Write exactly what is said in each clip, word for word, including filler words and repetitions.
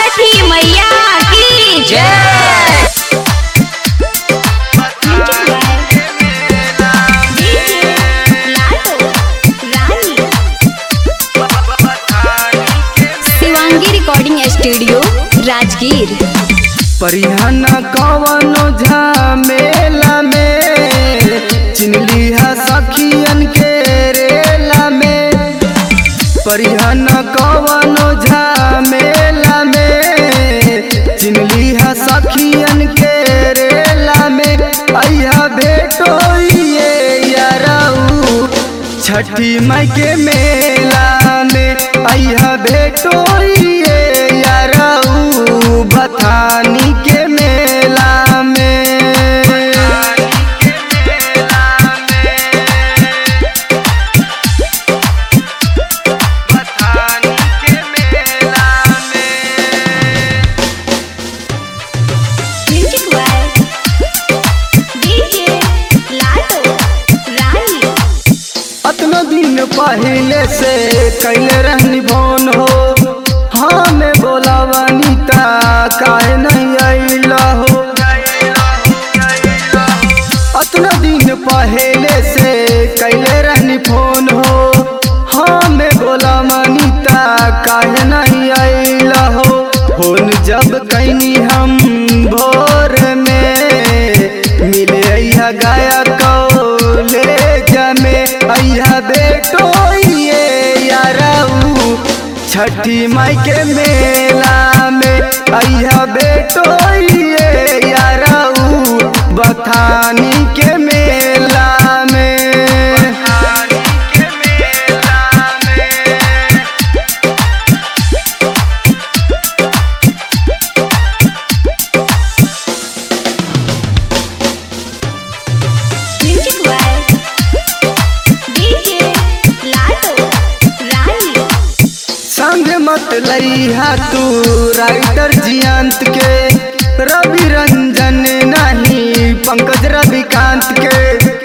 छठी मैया की जय। Shivangi recording studio Rajgir. परिहन कवनो झमेला में चिनली है सखियन के रेला में। परिहन कवनो झमेला में चिनली है सखियन के रेला में। अइहा भेटो ये यारऊ छठी माई के मेला में। अइहा भेटो ये यारऊ बथानी के मेला में। अतना दिन पहले से कैले रहनी फोन हो, हमें बोला वनीता काहे नहीं आइला हो। अतना दिन पहले से कैले रहनी फोन हो, हमें बोला वनीता काहे नहीं आइला हो। फोन जब कैनी हम भोर में मिले अइहा गाया कॉलेज में। अइहा बेटो ये यारऊ छठी माई के मेला में। अइहा बेटो ये यारऊ बथानी के मेला में। संग मत लइहा तू राइटर जियंत के, रवि रंजन नहीं पंकज रविकांत के।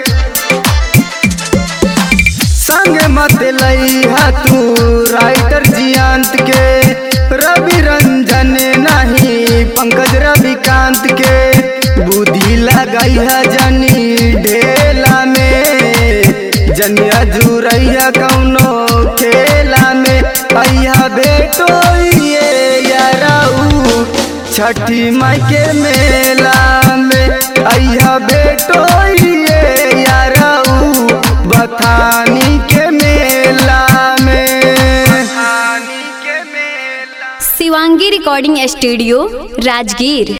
संग मत लइहा तू राइटर जियंत के, रवि रंजन नहीं पंकज रविकांत के। बुद्धि लगइहा जनी ढेला में, जनिया जुरैया कौनो खेला में। अइहा बेटो ये यारऊ छठी माई के मेला में। अइहा बेटो ये यारऊ बथानी के मेला में। Shivangi recording studio Rajgir.